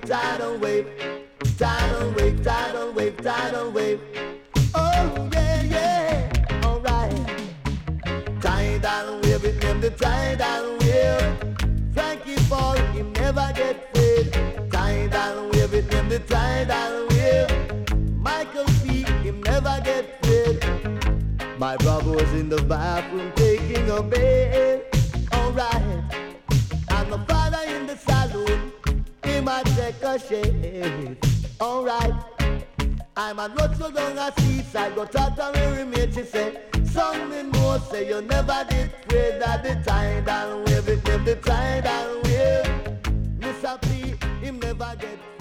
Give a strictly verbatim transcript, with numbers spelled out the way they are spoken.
tidal wave, tidal wave, tidal wave, tidal wave. Oh yeah, yeah, alright. Tidal wave, it named the tidal wave. Frankie Paul, him never get paid. Tidal wave, it named the tidal wave. Michael P, him never get paid. My brother was in the bathroom taking a bath. Alright. And my father in the saloon, he might take a shave. Alright. I'm a road so down a seaside, go talk to Mary Mate, she say, something more say you never did pray that the tidal wave, it named the tidal wave. Mister P, him never get